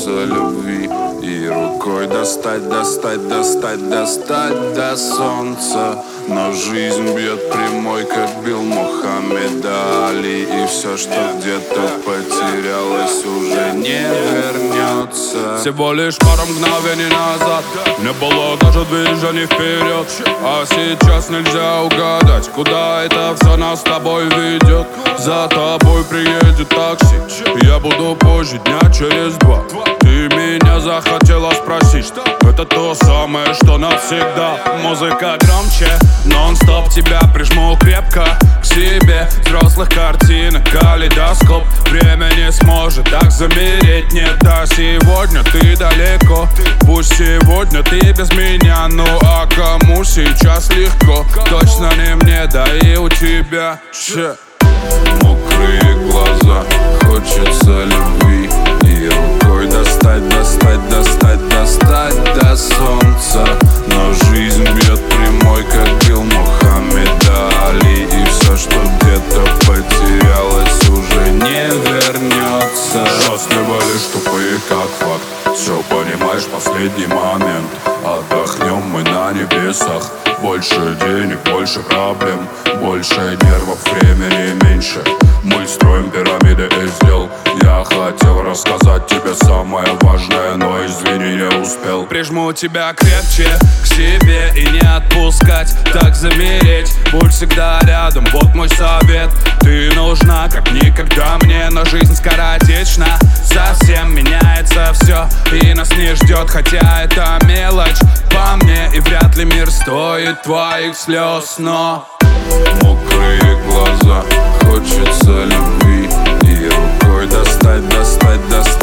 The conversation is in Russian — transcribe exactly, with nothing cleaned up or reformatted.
хочется любви. И рукой достать, достать, достать, достать до солнца. Но жизнь бьет прямой, как бил Мухаммед Али. И все, что где-то потерялось, уже не вернется. Всего лишь пару мгновений назад не было даже движений вперед. А сейчас нельзя угадать, куда это все нас с тобой ведет. За тобой приедет такси, я буду позже дня через два. Ты меня захотела спросить, это то самое, что навсегда. Музыка громче, нон-стоп, тебя прижму крепко к себе. Взрослых картинок, калейдоскоп. Время не сможет так замереть. Нет, да, сегодня ты далеко. Пусть сегодня ты без меня, ну а кому сейчас легко? Точно не мне, да и у тебя. Че? Мокрые глаза, хочется любви. И рукой достать, достать, достать, достать до солнца. Но жизнь бьет прямой, как бил Мухаммед Али. И все, что где-то потерялось, уже не вернется. Счастливы лишь тупые, как факт. Все понимаешь, последний момент. Отдохнем мы на небесах. Больше денег, больше проблем, больше нервов, времени меньше. Мы строим пирамиды из дел. Я хотел рассказать тебе самое важное, но извини, не успел. Прижму тебя крепче к себе и не отпускать, так замереть. Будь всегда рядом, вот мой совет. Ты нужна, как никогда мне, но жизнь скоротечна. Совсем меняется все, и нас не ждет, хотя это мелочь по мне. И вряд ли мир стоит твоих слез, но мокрые глаза, хочется любви. И рукой достать, достать, достать